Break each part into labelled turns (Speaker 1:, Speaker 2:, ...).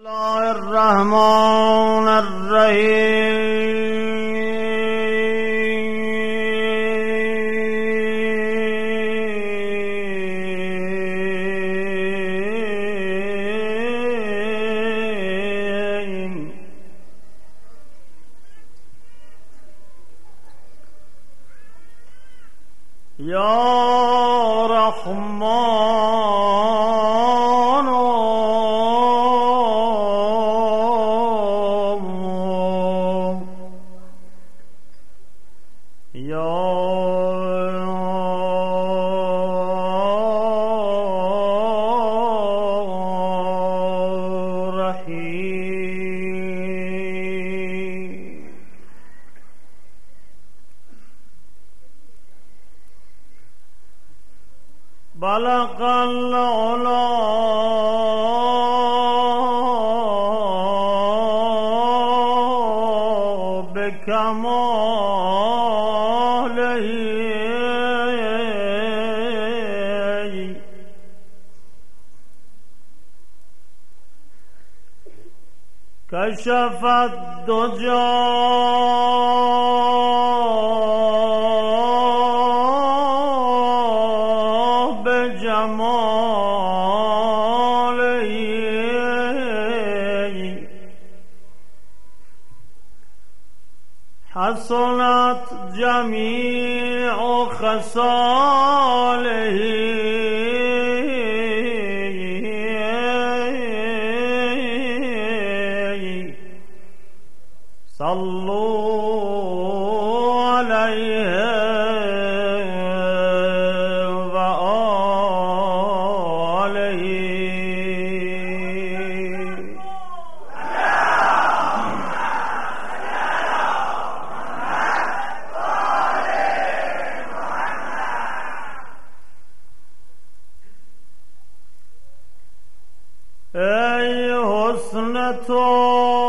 Speaker 1: الله الرحمن الرحیم یا رحمان یا رحیم. بلغ العلا بکماله کشف الدجی بجماله حسنت جمیع خصاله صلوا علیه و آله. ای حسن تو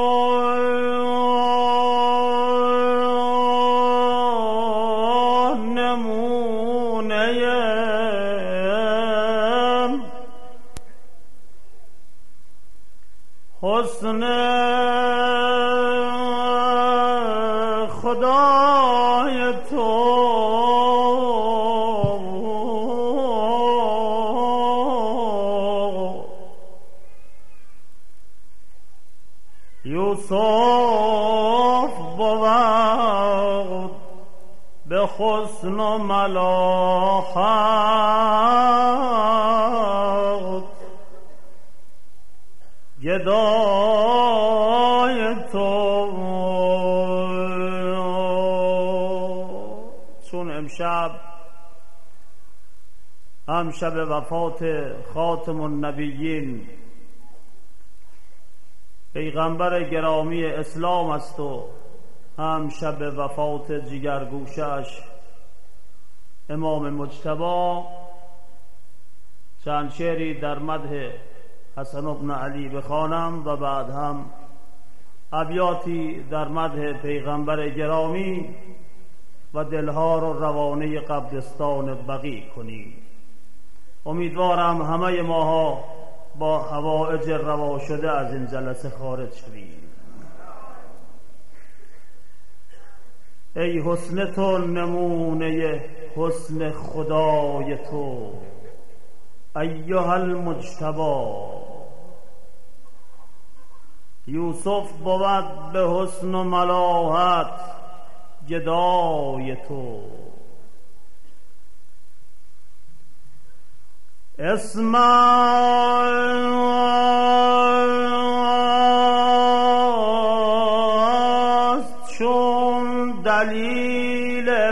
Speaker 1: نمونه حسن خدای تو یوسف بود به حسن و ملاحت گدای تو. چون امشب هم شب وفات خاتم النبیین پیغمبر گرامی اسلام است و هم شب وفات جگرگوشه‌اش امام مجتبی، چند شعری در مدح حسن بن علی بخوانم و بعد هم ابیاتی در مدح پیغمبر گرامی و دلها رو روانه قبرستان بقیع کنیم. امیدوارم همه ماها با حوائج روا شده از این جلسه خارج شویم. ای حسن تو نمونه حسن خدای تو ایها المجتبی. یوسف بود به حسن و ملاحت گدای تو. اسم است چون دلیل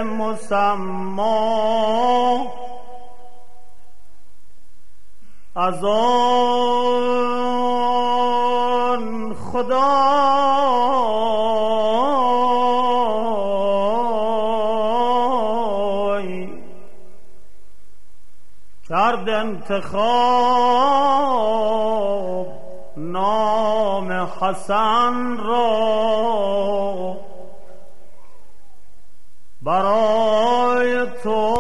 Speaker 1: مسما از آن خدا کرد انتخاب نام حسن را برای تو.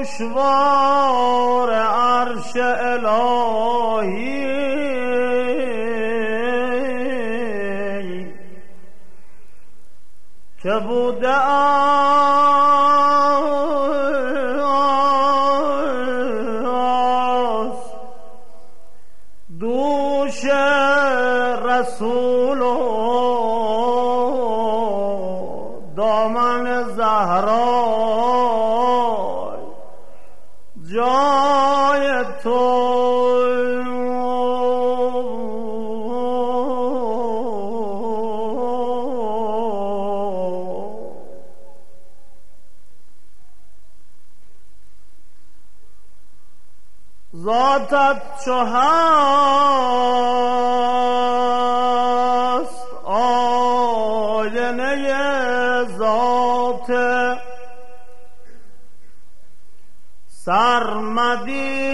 Speaker 1: گوشوار عرش الهی که بوده است دوش رسول و دامن زهرا جای تو ذاتت چو هست آینه ذات سرمدی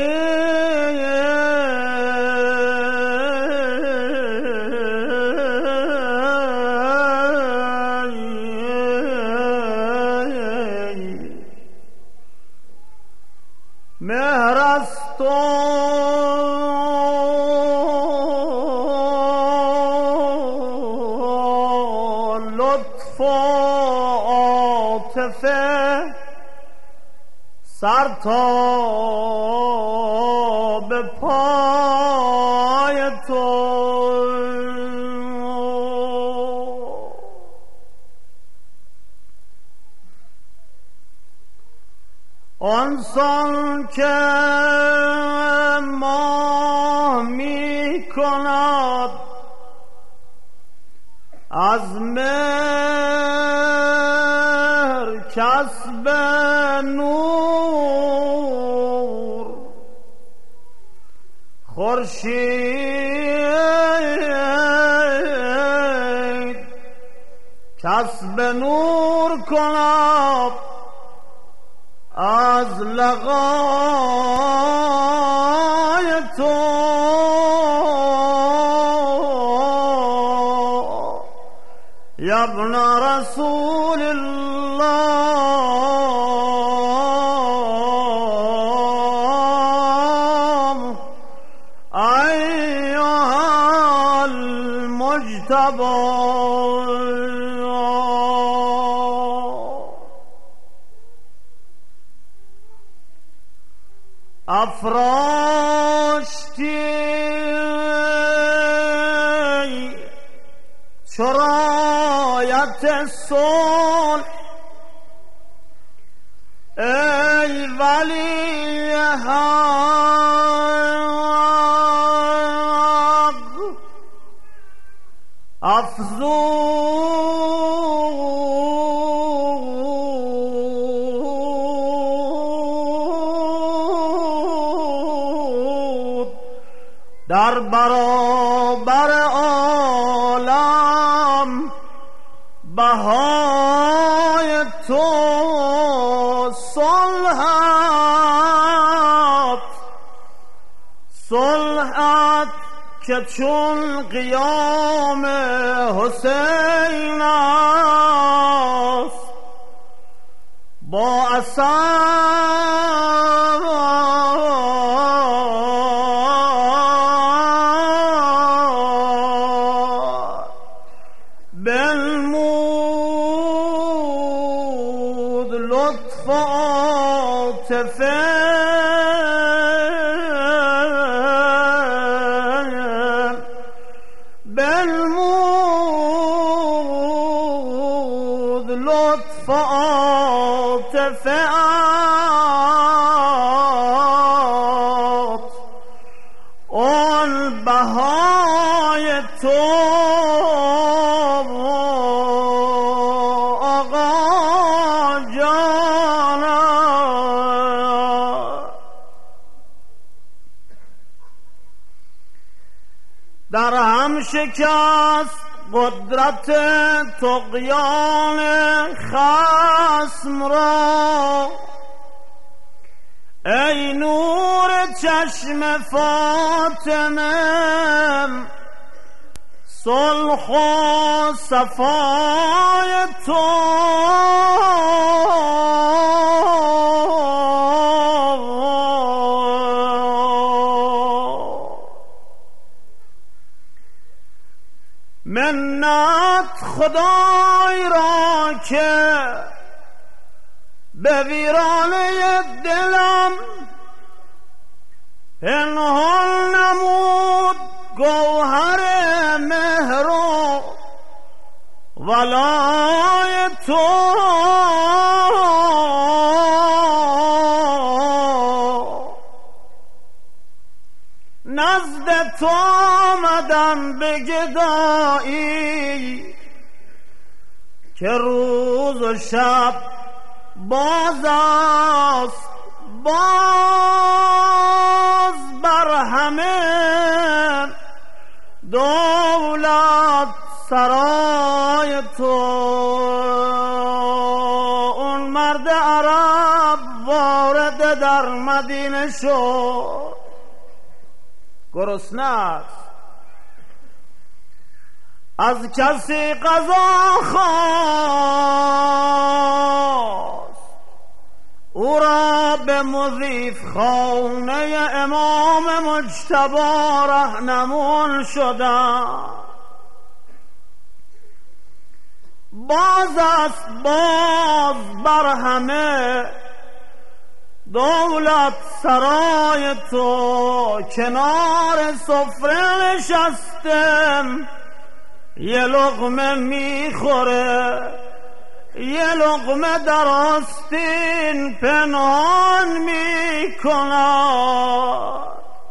Speaker 1: مهر است و لطف و عاطفه سر تا به پای تو آنسان که ماه می کند از مهر کسب نور خورشید کسب نور کند از لقای تو یا ابن رسول الله ایها المجتبی افراشتی چو رایت صلح ای ولی حق در برابر عالم بهای تو صلحت که چون قیام حسین است با بنمود لطف و عاطفه بنمود لطف و عاطفه آن بهای تو در هم شکست قدرت طغیان خصم را ای نور چشم فاطمه صلح و صفای تو منت خدای را که به ویرانه دلم پنهان نمود گوهر مهر و ولای تو. نزد تو آمدم به گدایی که روز و شب باز است، باز بر همه دولت سرای تو. اون مرد عرب وارد در مدینه شد، گرسنه است، از کسی غذا خواست، او را به مضیف خانه امام مجتبی رهنمون شدند. باز است، باز بر همه دولت سرای تو. کنار سفره نشستم، یه لقمه میخوره، یه لقمه در آستین پنهان میکند.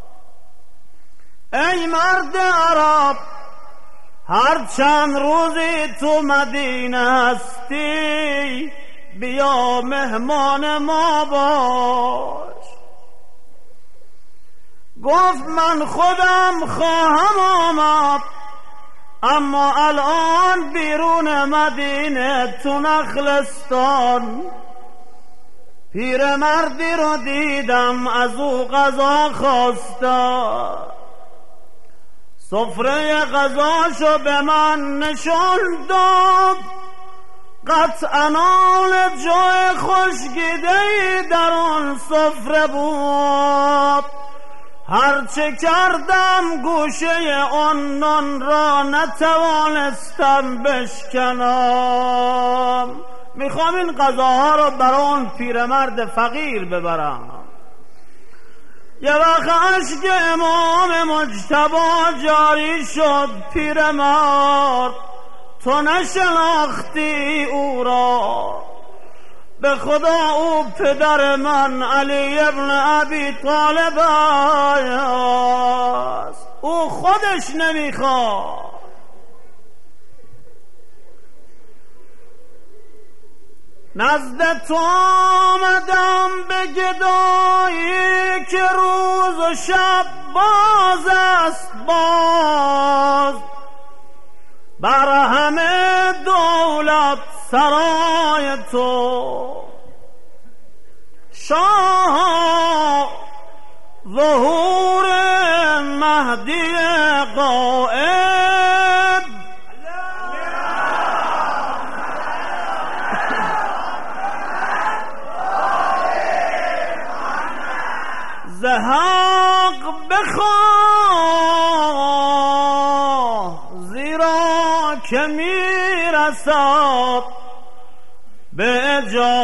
Speaker 1: ای مرد عرب، هر چند روزی تو مدینه هستی، بیا مهمان ما باش. گفت من خودم خواهم آمد، اما الان بیرون مدینه تو نخلستان پیرمردی رو دیدم، از او غذا خواستم. سفره غذاشو به من نشان داد، قطعاً جای خوشگیده‌ای در آن سفره بود. هرچه کردم گوشه آن نان را نتوانستم بشکنم. میخوام این غذاها رو برای اون پیرمرد فقیر ببرم. یه وقت اشک امام مجتبی جاری شد. پیرمرد، تو نشناختی او را، به خدا او پدر من علی ابن ابی طالب است، او خودش نمیخواد. نزد تو آمدم به گدایی که روز و شب باز است، باز بر همه دولت سرای تو. شاه ظهور مهدی غائب، ز حق بخواه، زیرا که میرسد به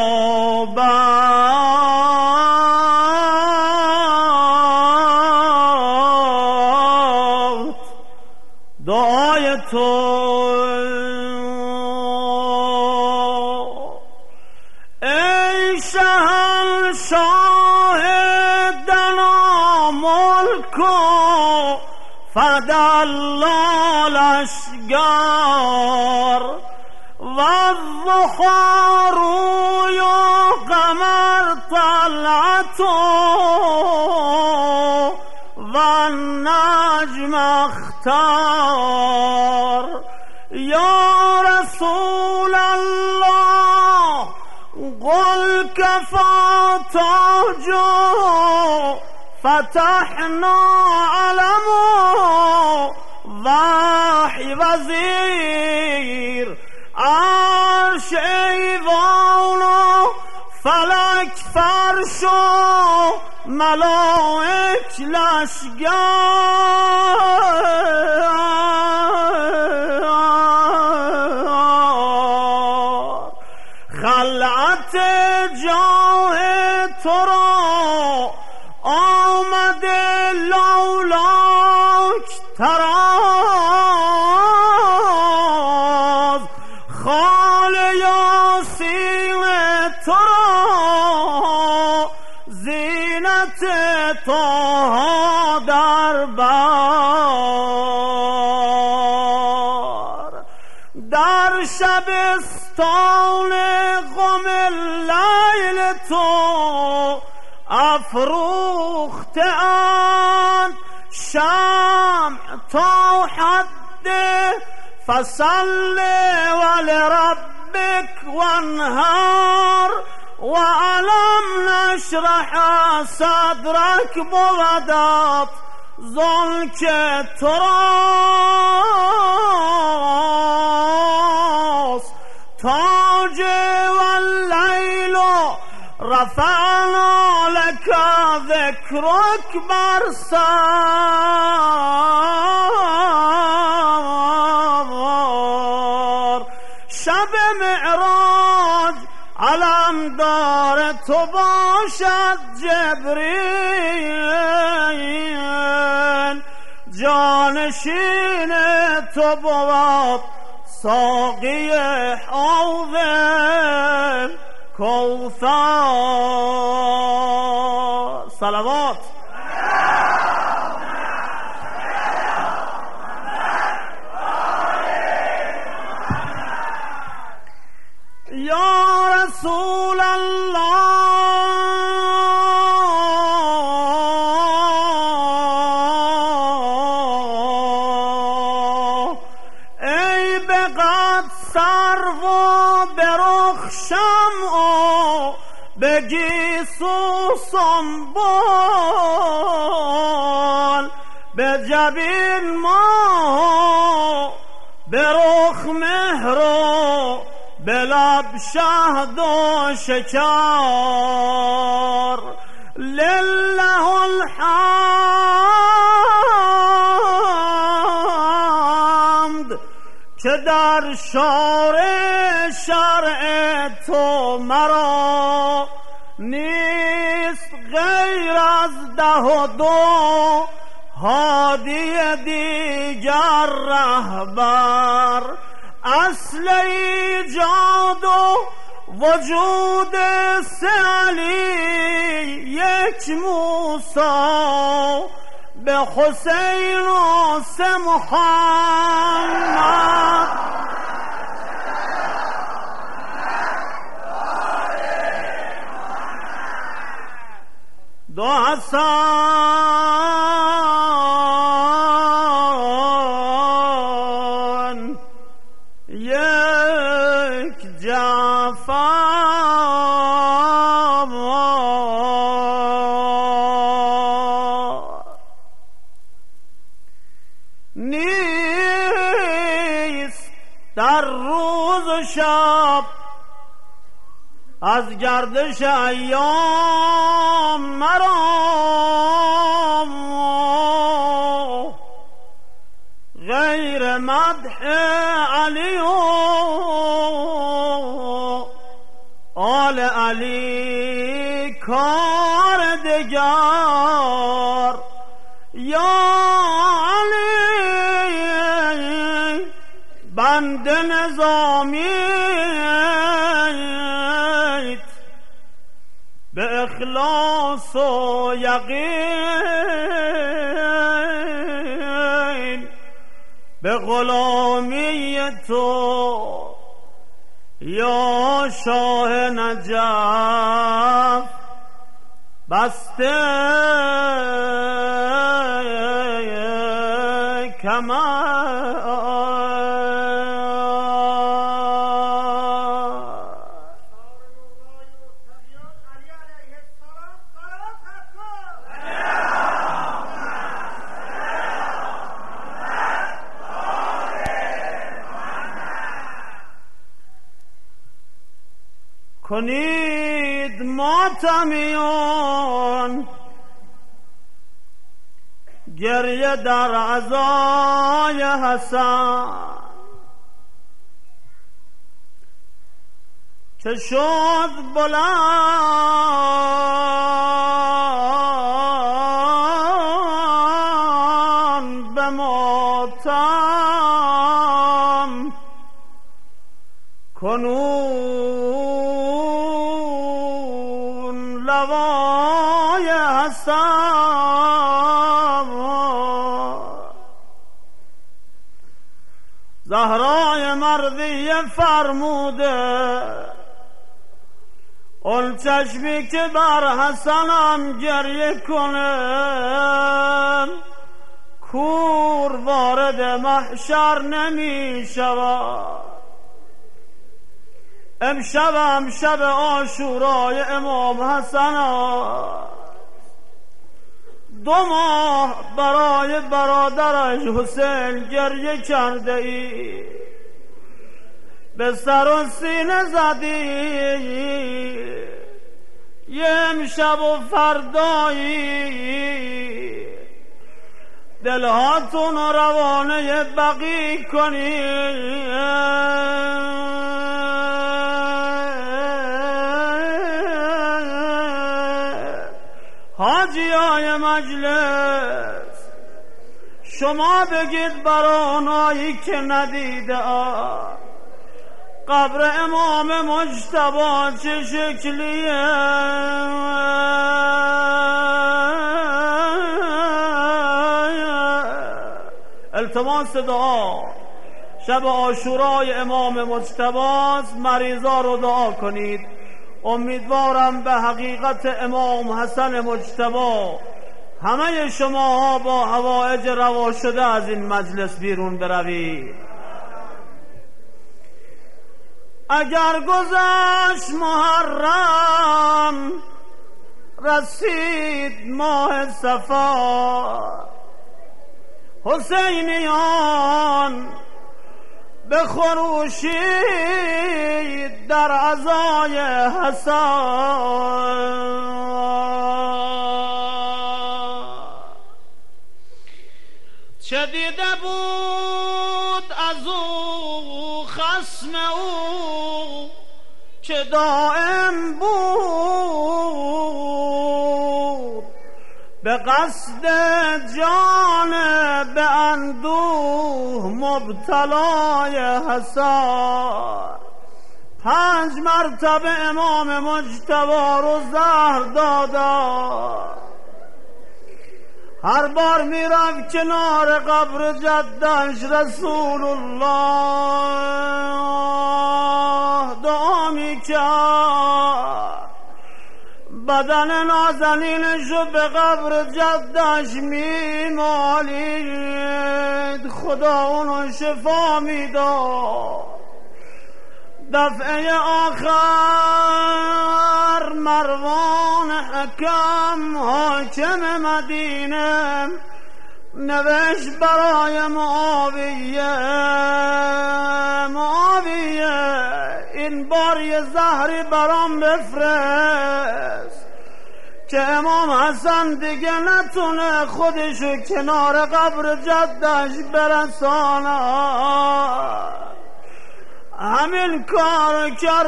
Speaker 1: اجابت دعای تو. ای شهنشاه دنا ملک و فدلال اشگر، و الضحی روی و قمر طلعت و النجم اختار. یا رسول الله قل کفا تاجو فتحنا علمو وحی وزیر، عرش ایوان و فلک فرش و ملائک لشگر خلعت جاه تو را آمده لولاک تراز خال یاسین تو را زینت طه در بر در شبستان غم لیل تو افروخته اند شمع تا حد فصل ولربک وانهار وعلم نشرح صدرک بودت ذلک تراست تاج واللیل رفعنا لك ذکرک بر سر شب معراج علمدار تو باشد جبریل جانشین تو بود ساقی حوض کوثر صلوات یا رسول الله ای به قد سرو و برخ شمع و به گیسو سنبل به جبین ماه به رخ مهر و به لب شهد و شکر لله الحمد که در شار شرع تو مرا نیست غیر از 12 هادی دیگر رهبر اصل ایجاد و وجود 3 علی یک موسی به حسین و 3 محمد دو حسن یک جعفر نیست در روز و شب از گردش ایام مرا غیر مدح علی و آل علی کار دگر یا علی بند نظامیت به اخلاص و یقین به غلامی تو یا شاه نجف بسته کمر کنید ماتمیون گریه در عزای حسن که شد بلند به ماتم کنون لوای حسن زهرای مردیه فرموده اون چشمی که بر حسنم گریه کنه کور وارد محشر نمی شود. امشب شب عاشورای امام حسن است. 2 ماه برای برادرش حسین گریه کرده ای، به سر و سینه زدی، یه امشب و فردایی دلهاتون رو روانه بقی کنی. حاجیای مجلس شما بگید برانایی که ندیده قبر امام مجتبی چه شکلیه. التماس دعا شب عاشورای امام مجتبی است. مریضا رو دعا کنید. امیدوارم به حقیقت امام حسن مجتبی همه شماها با حوائج روا شده از این مجلس بیرون بروید. اگر گذشت محرم رسید ماه صفا، حسینیان به خروشید در عزای حسن. چه دیده بود از او خصم او که دائم بود به قصد جان به اندوه مبتلای حسن. 5 مرتبه امام مجتبی رو زهر دادا. هر بار میرفت کنار قبر جدش رسول الله دعا میکرد، بدن نازنینشو به قبر جدش میمالید، خدا اونو شفا میداد. دفعه آخر مروان حکم حاکم مدینه نوشت برای معاویه این بار یه زهری برام بفرست که امام حسن دیگه نتونه خودشو کنار قبر جدش برسانه. همین کار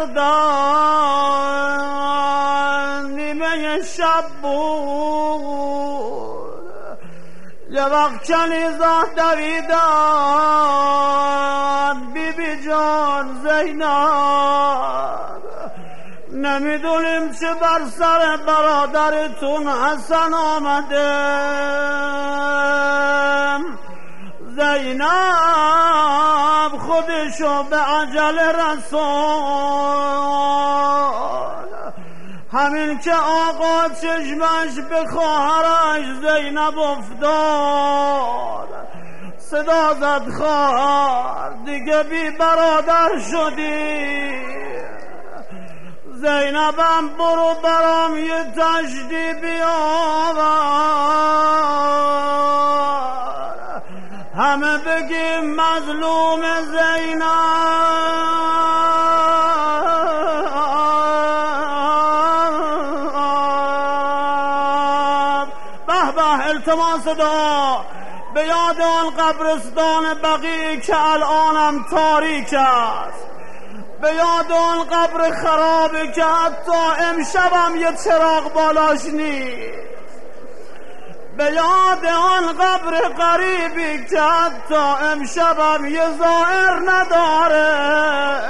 Speaker 1: کردن. نیمه شب بود، یه وقت کنیزا دویدن. بی جان زینب نمیدونیم چه بر سر برادرتون حسن آمده. زینب خودشو به عجل رسول. همین که آقا چشمش به خواهرش زینب افتاد صدا زد خواهر دیگه بی برادر شدی. زینبم برو برام یه تشتی بیاور، همه بگیم مظلوم زینب. فرح التماس دعا به یاد آن قبرستان بقیع که الانم تاریک است، به یاد آن قبر خرابی که حتی امشبم یه چراغ بالاش نیست، به یاد آن قبر قریبی که حتی امشبم یه زائر نداره.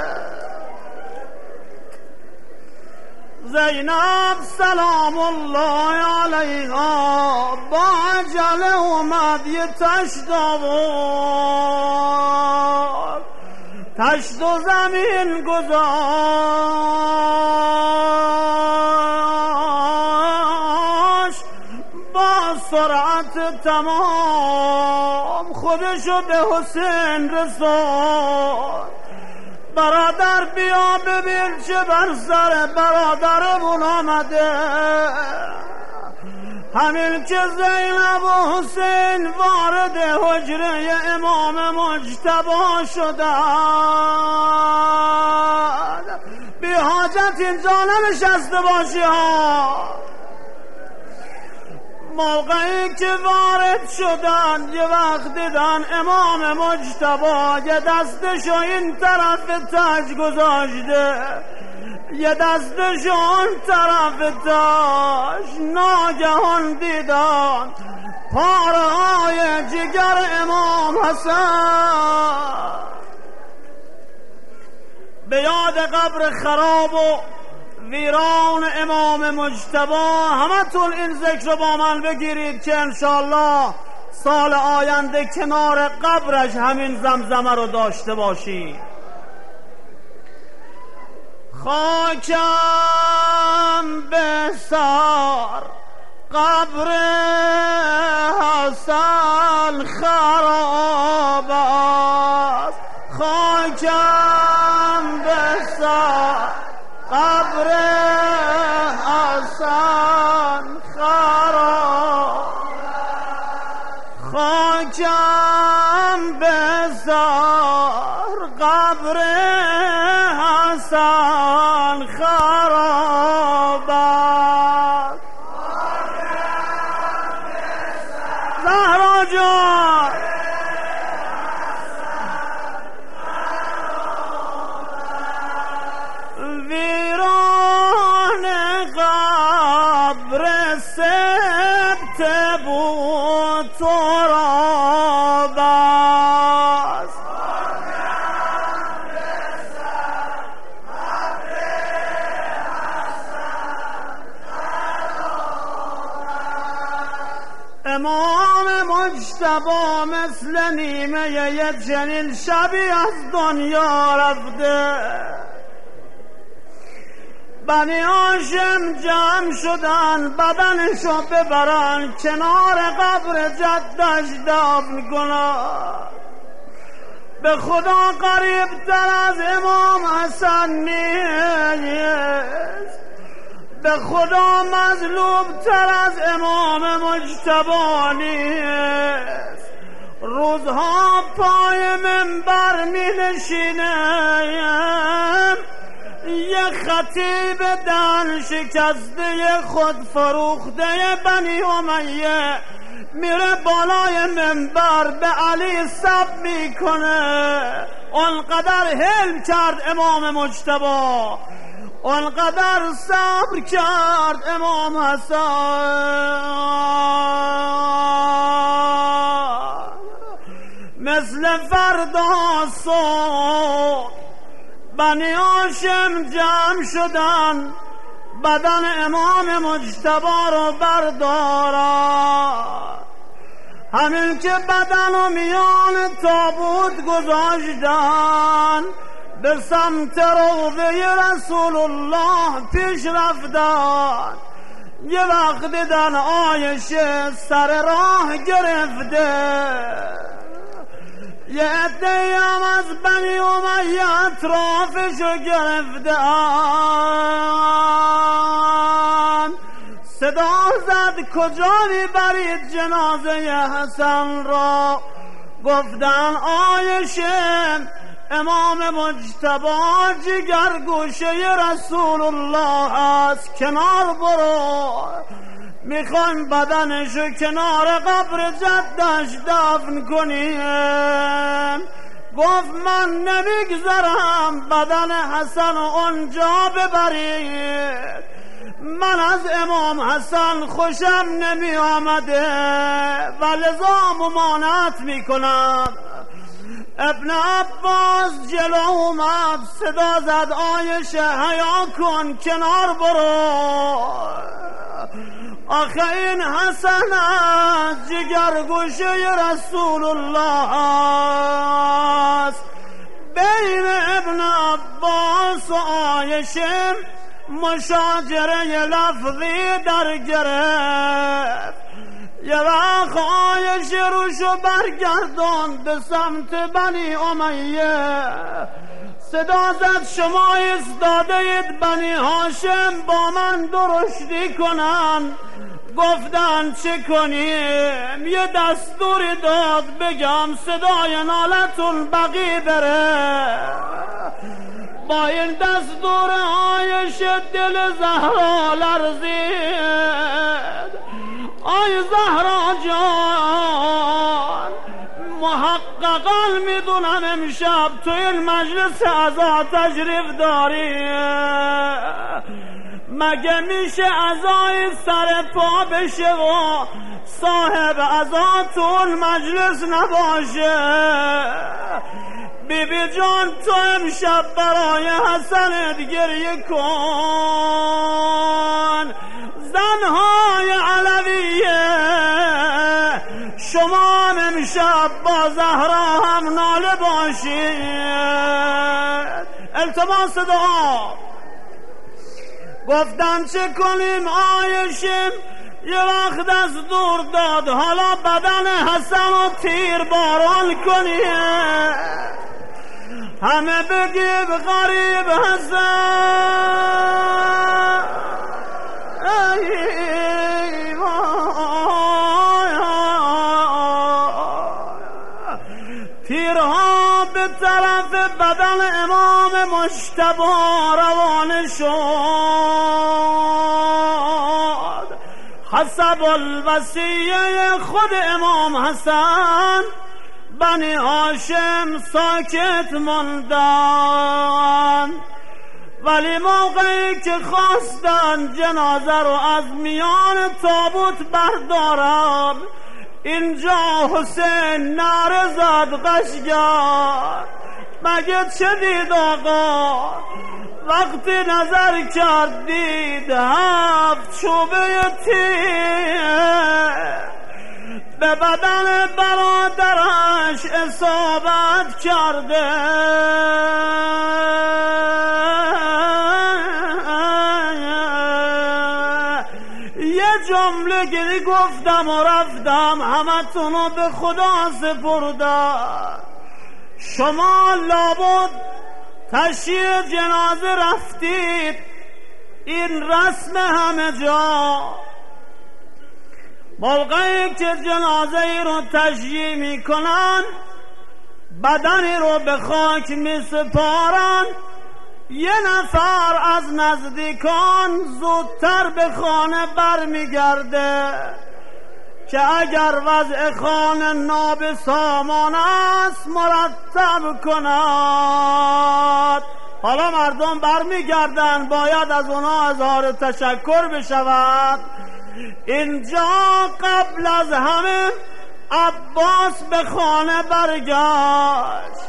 Speaker 1: زینب سلام الله علیها با عجله اومد یه تشت آورد، تشت و زمین گذاشت، با سرعت تمام خودشو به حسین رسوند. برادر بیا ببین چه بر سر برادرمون آمده. همین که زینب و حسین وارد حجره امام مجتبی شدند، بی حاجت اینجا ننشسته باشی ها. موقعی که وارد شدن یه وقت دیدن امام مجتبی یه دستشو این طرف تاج گذاشته، یه دستشو اون طرف تاج. ناگهان دیدن پاره های جگر امام حسن. به یاد قبر خراب و ویران امام مجتبی همتون این ذکر رو با من بگیرید که انشالله سال آینده کنار قبرش همین زمزمه رو داشته باشید. خاکم به سر قبر حسن خراب است، خاکم به سر قبر حسن خراب، خاکم به سر قبر حسن خراب است. زهرا جان ویران قبر سبت بود تراب است، امام مجتبی مثل نیمه یه جنین شبی از دنیا رفته. بنی هاشم جمع شدن بدنشو ببرن کنار قبر جدش دفن کنن. به خدا قریب تر از امام حسن نیست، به خدا مظلوم تر از امام مجتبی نیست. روزها پای منبر می نشینم، یه خطیب دهن شکسته خود فروخته بنی امیه میره بالای منبر به علی سب میکنه. اونقدر حلم کرد امام مجتبی، اونقدر صبر کرد امام حسن. مثل فردا صبح بنی هاشم جمع شدن بدن امام مجتبی رو بردارن. همین که بدن رو میان تابوت گذاشتن به سمت روضه رسول الله پیش رفتن. یه وقت دیدن عایشه سر راه گرفته، یه عده هم از بنی امیه اطرافشو گرفتن. صدا زد کجا میبرید جنازه حسن را؟ گفتن عایشه امام مجتبی جگر گوشه رسول الله است، کنار برو. میخوایم بدنشو کنار قبر جدش دفن کنیم. گفت من نمیگذارم بدن حسن اونجا ببرید، من از امام حسن خوشم نمی آمده و لذا ممانعت میکنم. ابن عباس جلو اومد، صدا زد عایشه حیا کن، کنار برو، آخه این حسن از جگرگوشه رسول الله است. بین ابن عباس و عایشه مشاجره لفظی در گرفت. یه وقت عایشه روشو برگردان به سمت بنی امیه، صدا زد شما ایستاده اید بنی هاشم با من درشتی کنن. گفتن چه کنیم؟ یه دستوری داد بگم صدای نالتون بقی بره. با این دستور عایشه دل زهرا لرزید. آی زهرا جان، محققا میدونم امشب تو این مجلس عزا تشریف داری، مگه میشه عزای سر پا بشه و صاحب عزا تو اون مجلس نباشه؟ بیبی جان تو امشب برای حسنت گریه کن. زنهای علویه شما امشب با زهرا هم ناله باشید. التماس دعا. گفتن چه کنیم؟ عایشه یه وقت از دور داد حالا بدن حسن رو تیر باران کنیم. همه بگیب غریب حسن، تیرها به طرف بدن امام مجتبی روانه شد. حسب الوصیه خود امام حسن بنی هاشم ساکت موندن، ولی موقعی که خواستن جنازه رو از میان تابوت بردارن، اینجا حسین نعره زد قشگر. مگه چه دید آقا؟ وقتی نظر کرد دید 7 چوبه تیر به بدن برادرش اصابت کرده. یه جمله گلی گفتم و رفتم، همتونو به خدا سپردم. شما لابد تشییع جنازه رفتید، این رسم همه جا. موقعی که جنازه ای رو تشییع میکنن، بدنی رو به خاک میسپارن، یه نفر از نزدیکان زودتر به خانه برمیگرده که اگر وضع خانه نابسامان است مرتب کند. حالا مردم برمیگردن، باید از اونا اظهار تشکر بشود. اینجا قبل از همه عباس به خانه برگشت.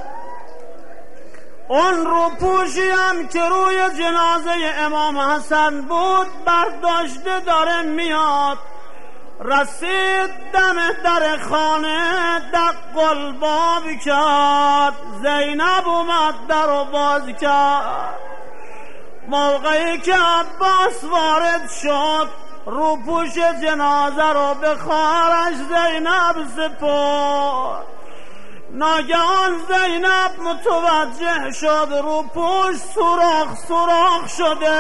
Speaker 1: اون روپوشی هم که روی جنازه امام حسن بود برداشته داره میاد. رسید دم در خانه، دق الباب کرد. زینب اومد در رو باز کرد. موقعی که عباس وارد شد، روپوش جنازه رو به خواهرش زینب سپرد. ناگهان زینب متوجه شد روپوش سوراخ شده.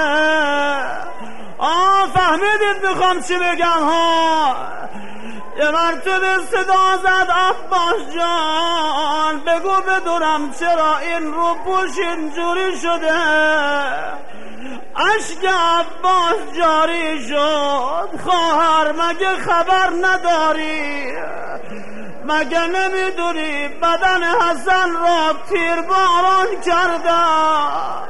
Speaker 1: فهمیدید میخوام چی بگم ها؟ یه مرتبه صدا زد عباس جان بگو بدونم چرا این روپوش اینجوری شده. اشک عباس جاری شد. خواهر مگه خبر نداری؟ مگه نمیدونی بدن حسن را تیرباران کردن؟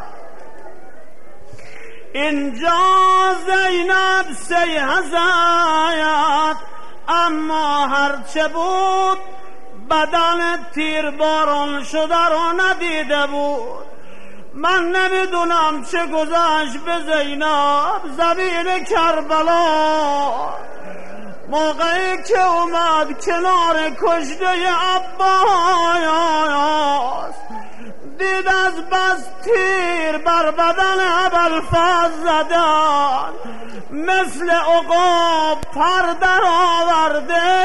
Speaker 1: اینجا زینب سی هزایت، اما هرچه بود بدن تیرباران شده را ندیده بود. من نمیدونم چه گذشت به زینب زمین کربلا. موقعی که اومد کنار کشته عباس، دید از بس تیر بر بدن ابوالفضل زدن، مثل عقاب پر در آورده